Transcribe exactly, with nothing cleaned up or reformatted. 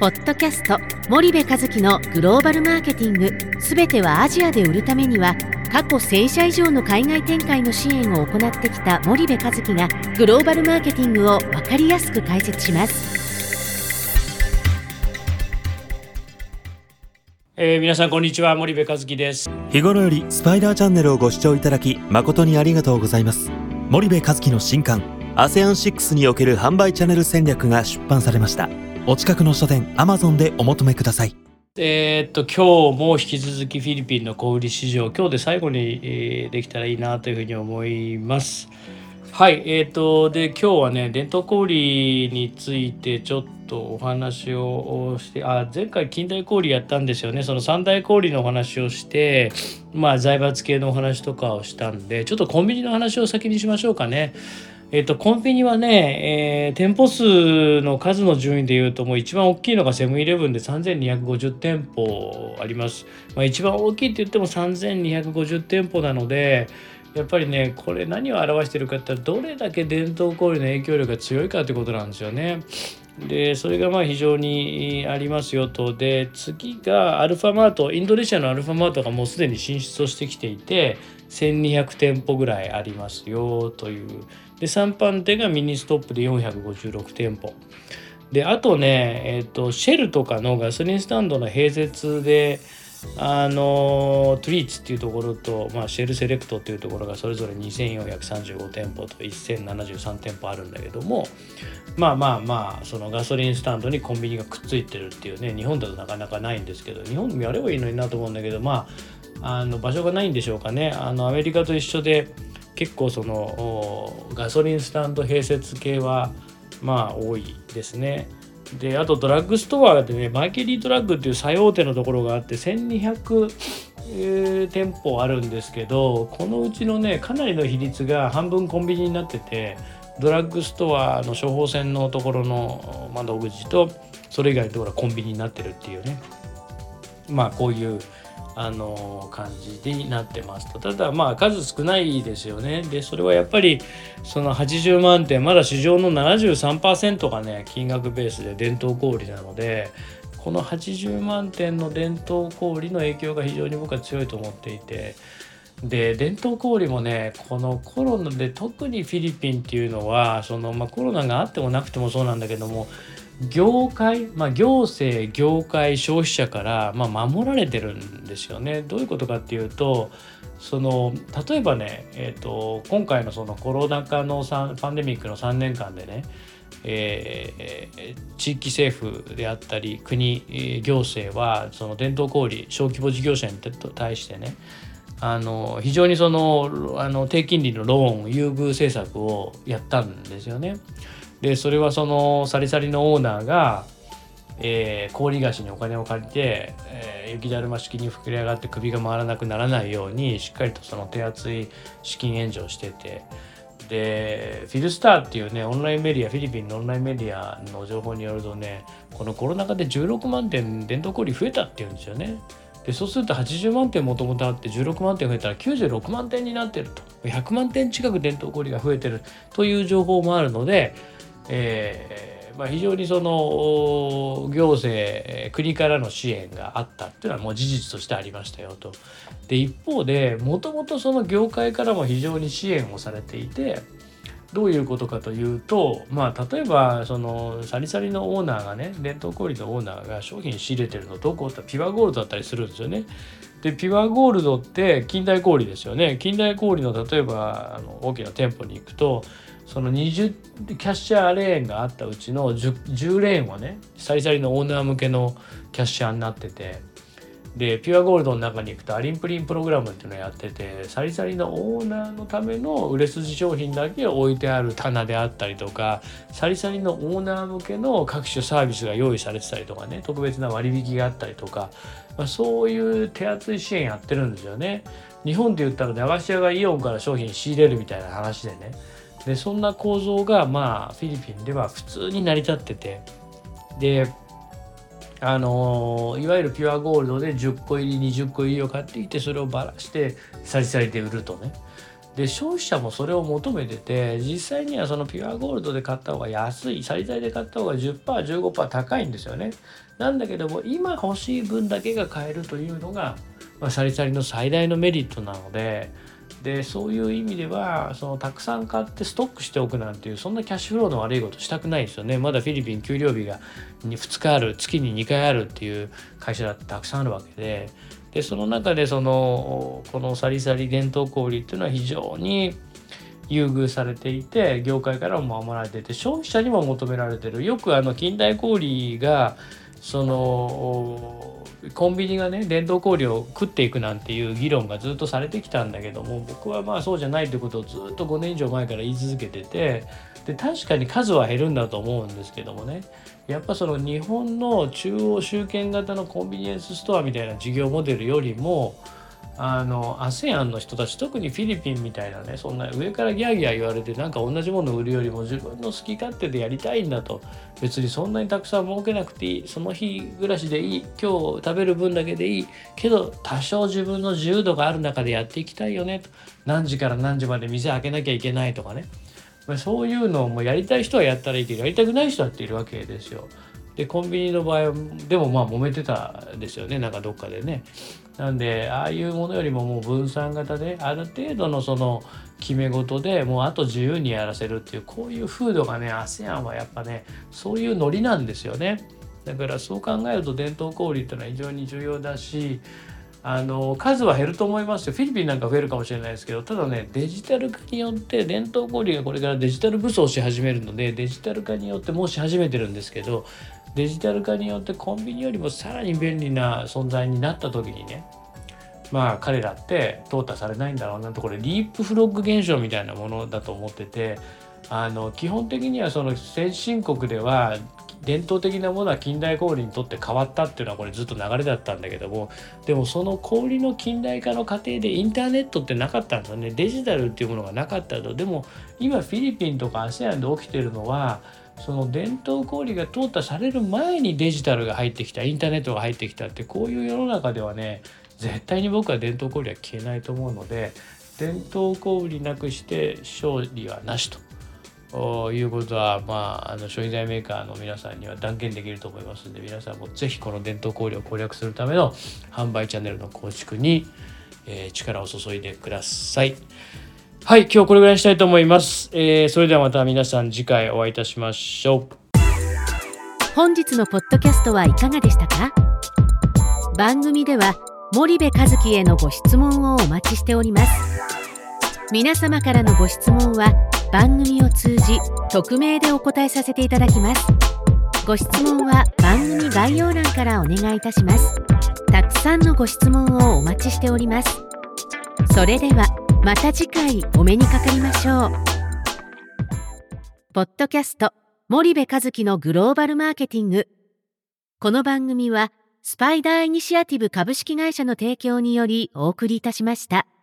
ポッドキャスト森部一樹のグローバルマーケティング、すべてはアジアで売るためには、過去せん社以上の海外展開の支援を行ってきた森部一樹がグローバルマーケティングを分かりやすく解説します。 えー、皆さんこんにちは、森部一樹です。 日頃よりスパイダーチャンネルをご視聴いただき誠にありがとうございます。森部一樹の新刊 アセアンシックス における販売チャンネル戦略が出版されました。お近くの書店 Amazon でお求めください。 えー、っと今日も引き続きフィリピンの小売市場、今日で最後に、えー、できたらいいなというふうに思います。はい、えー、っとで今日はね、伝統小売についてちょっとお話をして、あ前回近代小売やったんですよね。その三大小売のお話をして、まあ財閥系のお話とかをしたんで、ちょっとコンビニの話を先にしましょうかね。えっと、コンビニはね、えー店舗数の数の順位でいうと、もう一番大きいのがセブンイレブンでさんぜんにひゃくごじゅう店舗あります。まあ、一番大きいって言ってもさんぜんにひゃくごじゅう店舗なので、やっぱりね、これ何を表しているかって言ったら、どれだけ伝統小売の影響力が強いかということなんですよね。で、それがまあ非常にありますよと。で、次がアルファマート、インドネシアのアルファマートがもうすでに進出をしてきていて、せんにひゃく店舗ぐらいありますよという。で、さん番手がミニストップでよんひゃくごじゅうろく店舗。で、あとね、えっと、シェルとかのガソリンスタンドの併設で、あのトリーツっていうところと、まあ、シェルセレクトっていうところがそれぞれにせんよんひゃくさんじゅうご店舗とせんななじゅうさん店舗あるんだけども、まあまあまあそのガソリンスタンドにコンビニがくっついてるっていうね、日本だとなかなかないんですけど、日本でもやればいいのになと思うんだけど、まああの場所がないんでしょうかね。あのアメリカと一緒で結構そのガソリンスタンド併設系はまあ多いですね。で、あとドラッグストアでね、マーケリードラッグっていう最大手のところがあってせんにひゃく、えー、店舗あるんですけど、このうちのねかなりの比率が半分コンビニになってて、ドラッグストアの処方箋のところの窓口とそれ以外のところはコンビニになってるっていうね、まあこういうあの感じになってますと。ただまあ数少ないですよね。で、それはやっぱりそのはちじゅうまん店、まだ市場の ななじゅうさんパーセント がね金額ベースで伝統小売なので、このはちじゅうまん店の伝統小売の影響が非常に僕は強いと思っていて、で伝統小売もね、このコロナで特にフィリピンっていうのはその、まあ、コロナがあってもなくてもそうなんだけども、業界、まあ、行政、業界、消費者から、まあ、守られてるんですよね。どういうことかっていうと、その例えばね、えーと、今回のそのコロナ禍のパンデミックのさんねんかんでね、えー、地域政府であったり国、行政はその伝統小売小規模事業者に対してね、あの非常にそのあの低金利のローン優遇政策をやったんですよね。で、それはそのサリサリのオーナーが、えー、氷菓子にお金を借りて、えー、雪だるま式に膨れ上がって首が回らなくならないようにしっかりとその手厚い資金援助をしてて、でフィルスターっていうねオンラインメディア、フィリピンのオンラインメディアの情報によるとね、このコロナ禍でじゅうろくまん店伝統小売増えたっていうんですよね。で、そうするとはちじゅうまん店もともとあってじゅうろくまん店増えたらきゅうじゅうろくまん店になってると、ひゃくまん店近く伝統小売が増えてるという情報もあるので、えーまあ、非常にその行政、国からの支援があったっていうのはもう事実としてありましたよと。で、一方でもともとその業界からも非常に支援をされていて、どういうことかというと、まあ例えばそのサリサリのオーナーがね、伝統小売のオーナーが商品仕入れてるのどこってピュアゴールドだったりするんですよね。で、ピュアゴールドって近代小売ですよね。近代小売の例えばあの大きな店舗に行くと、そのにじゅうキャッシャーレーンがあったうちの 10, じゅうレーンはねサリサリのオーナー向けのキャッシャーになってて、でピュアゴールドの中に行くとアリンプリンプログラムっていうのをやってて、サリサリのオーナーのための売れ筋商品だけ置いてある棚であったりとか、サリサリのオーナー向けの各種サービスが用意されてたりとかね、特別な割引があったりとか、まあ、そういう手厚い支援やってるんですよね。日本で言ったら駄菓子屋がイオンから商品仕入れるみたいな話でね。で、そんな構造がまあフィリピンでは普通に成り立ってて、であのいわゆるピュアゴールドでじゅっこ入りにじゅっこ入りを買ってきて、それをばらしてサリサリで売るとね。 で消費者もそれを求めてて、実際にはそのピュアゴールドで買った方が安い、サリサリで買った方が じゅっパーセント、じゅうごパーセント 高いんですよね。なんだけども今欲しい分だけが買えるというのが、まあ、サリサリの最大のメリットなので、でそういう意味ではそのたくさん買ってストックしておくなんていう、そんなキャッシュフローの悪いことしたくないですよね。まだフィリピン給料日がふつかある、月ににかいあるっていう会社だってたくさんあるわけで、でその中でそのこのサリサリ伝統小売っていうのは非常に優遇されていて、業界からも守られていて、消費者にも求められている。よくあの近代小売がそのコンビニがね伝統小売を食っていくなんていう議論がずっとされてきたんだけども、僕はまあそうじゃないということをずっとごねん以上前から言い続けてて、で確かに数は減るんだと思うんですけどもね、やっぱその日本の中央集権型のコンビニエンスストアみたいな事業モデルよりも、あの アセアン の人たち、特にフィリピンみたいなね、そんな上からギャーギャー言われてなんか同じものを売るよりも自分の好き勝手でやりたいんだと、別にそんなにたくさん儲けなくていい、その日暮らしでいい、今日食べる分だけでいいけど多少自分の自由度がある中でやっていきたいよねと、何時から何時まで店開けなきゃいけないとかね、そういうのをもうやりたい人はやったらいいけど、やりたくない人だっているわけですよ。でコンビニの場合でもまあ揉めてたですよね、なんかどっかでね。なんでああいうものよりももう分散型で、ある程度のその決め事でもうあと自由にやらせるっていう、こういう風土がね アセアン はやっぱねそういうノリなんですよね。だからそう考えると伝統小売っていうのは非常に重要だし、あの数は減ると思いますよ。フィリピンなんか増えるかもしれないですけど、ただねデジタル化によって伝統小売がこれからデジタル武装し始めるので、デジタル化によってもうし始めてるんですけど、デジタル化によってコンビニよりもさらに便利な存在になった時にね、まあ彼らって淘汰されないんだろうなと、これリープフロッグ現象みたいなものだと思ってて、あの基本的にはその先進国では伝統的なものは近代小売にとって変わったっていうのはこれずっと流れだったんだけども、でもその小売の近代化の過程でインターネットってなかったんだね。デジタルっていうものがなかったと。でも今フィリピンとか アセアン で起きてるのは、その伝統小売が淘汰される前にデジタルが入ってきた、インターネットが入ってきたって、こういう世の中ではね絶対に僕は伝統小売は消えないと思うので、伝統小売なくして勝利はなしということは、まあ、あの消費財メーカーの皆さんには断言できると思いますので、皆さんもぜひこの伝統小売を攻略するための販売チャンネルの構築に、えー、力を注いでください。はい、今日これぐらいにしたいと思います。えー、それではまた皆さん次回お会いいたしましょう。 本日のポッドキャストはいかがでしたか？番組では森部一樹へのご質問をお待ちしております。皆様からのご質問は番組を通じ匿名でお答えさせていただきます。ご質問は番組概要欄からお願いいたします。たくさんのご質問をお待ちしております。それではまた次回お目にかかりましょう。ポッドキャスト森部一樹のグローバルマーケティング。この番組はスパイダーイニシアティブ株式会社の提供によりお送りいたしました。